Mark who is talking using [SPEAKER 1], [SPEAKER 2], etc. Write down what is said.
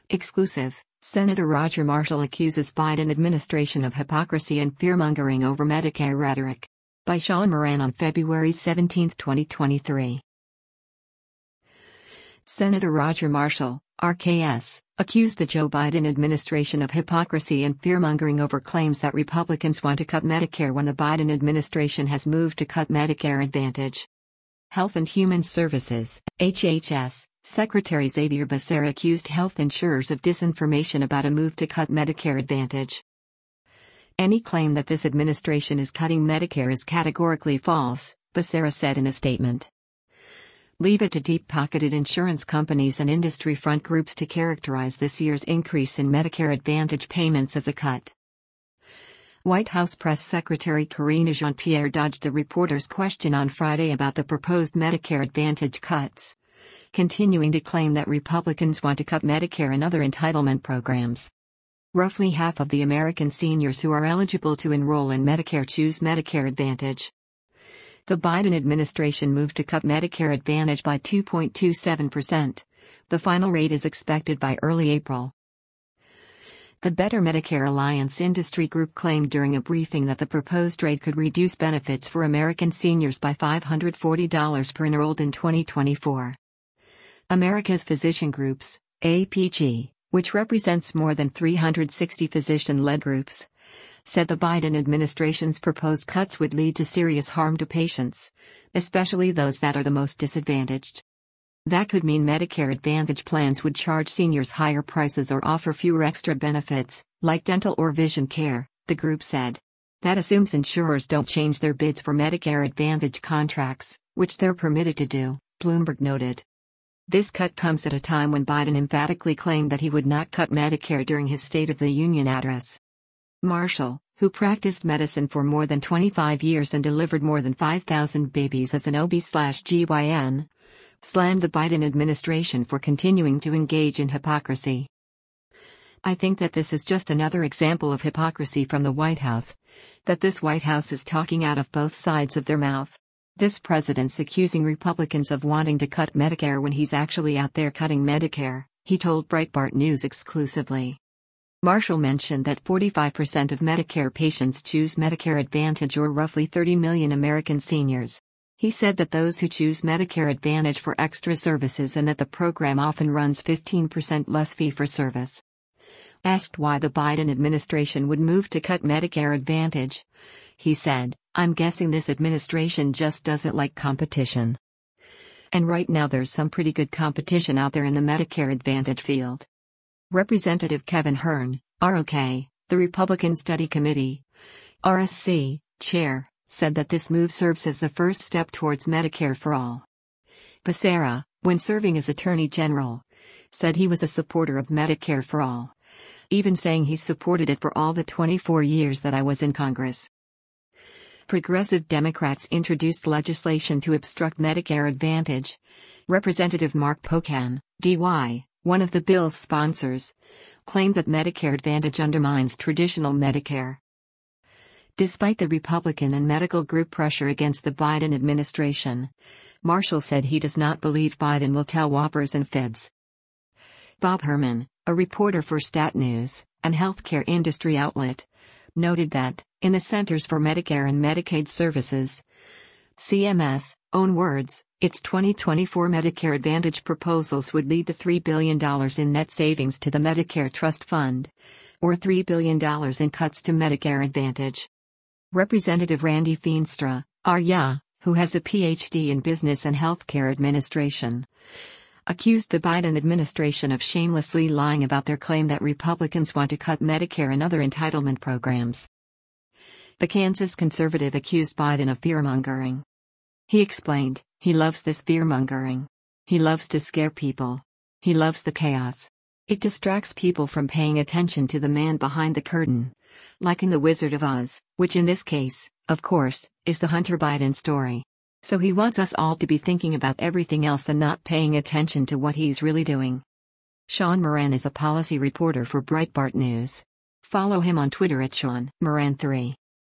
[SPEAKER 1] Exclusive: Senator Roger Marshall accuses Biden administration of hypocrisy and fearmongering over Medicare rhetoric. By Sean Moran on February 17, 2023. Senator Roger Marshall, RKS, accused the Joe Biden administration of hypocrisy and fearmongering over claims that Republicans want to cut Medicare when the Biden administration has moved to cut Medicare Advantage. Health and Human Services, HHS, Secretary Xavier Becerra accused health insurers of disinformation about a move to cut Medicare Advantage. Any claim that this administration is cutting Medicare is categorically false, Becerra said in a statement. Leave it to deep-pocketed insurance companies and industry front groups to characterize this year's increase in Medicare Advantage payments as a cut. White House Press Secretary Karine Jean-Pierre dodged a reporter's question on Friday about the proposed Medicare Advantage cuts, continuing to claim that Republicans want to cut Medicare and other entitlement programs. Roughly half of the American seniors who are eligible to enroll in Medicare choose Medicare Advantage. The Biden administration moved to cut Medicare Advantage by 2.27%. The final rate is expected by early April. The Better Medicare Alliance industry group claimed during a briefing that the proposed rate could reduce benefits for American seniors by $540 per enrolled in 2024. America's Physician Groups, APG, which represents more than 360 physician-led groups, said the Biden administration's proposed cuts would lead to serious harm to patients, especially those that are the most disadvantaged. That could mean Medicare Advantage plans would charge seniors higher prices or offer fewer extra benefits, like dental or vision care, the group said. That assumes insurers don't change their bids for Medicare Advantage contracts, which they're permitted to do, Bloomberg noted. This cut comes at a time when Biden emphatically claimed that he would not cut Medicare during his State of the Union address. Marshall, who practiced medicine for more than 25 years and delivered more than 5,000 babies as an OB/GYN, slammed the Biden administration for continuing to engage in hypocrisy. I think that this is just another example of hypocrisy from the White House, that this White House is talking out of both sides of their mouth. This president's accusing Republicans of wanting to cut Medicare when he's actually out there cutting Medicare, he told Breitbart News exclusively. Marshall mentioned that 45% of Medicare patients choose Medicare Advantage, or roughly 30 million American seniors. He said that those who choose Medicare Advantage for extra services and that the program often runs 15% less fee-for-service. Asked why the Biden administration would move to cut Medicare Advantage, he said, "I'm guessing this administration just doesn't like competition. And right now there's some pretty good competition out there in the Medicare Advantage field." Representative Kevin Hern, ROK, the Republican Study Committee, RSC, chair, said that this move serves as the first step towards Medicare for all. Becerra, when serving as Attorney General, said he was a supporter of Medicare for all, even saying he supported it for all the 24 years that I was in Congress. Progressive Democrats introduced legislation to obstruct Medicare Advantage. Representative Mark Pocan, DY, one of the bill's sponsors, claimed that Medicare Advantage undermines traditional Medicare. Despite the Republican and medical group pressure against the Biden administration, Marshall said he does not believe Biden will tell whoppers and fibs. Bob Herman, a reporter for Stat News, an healthcare industry outlet, noted that, in the Centers for Medicare and Medicaid Services, CMS, own words, its 2024 Medicare Advantage proposals would lead to $3 billion in net savings to the Medicare Trust Fund, or $3 billion in cuts to Medicare Advantage. Representative Randy Feenstra, RYA, who has a PhD in business and healthcare administration, accused the Biden administration of shamelessly lying about their claim that Republicans want to cut Medicare and other entitlement programs. The Kansas conservative accused Biden of fearmongering. He explained, "He loves this fearmongering. He loves to scare people. He loves the chaos. It distracts people from paying attention to the man behind the curtain, like in The Wizard of Oz, which in this case, of course, is the Hunter Biden story. So he wants us all to be thinking about everything else and not paying attention to what he's really doing." Sean Moran is a policy reporter for Breitbart News. Follow him on Twitter at Sean Moran3.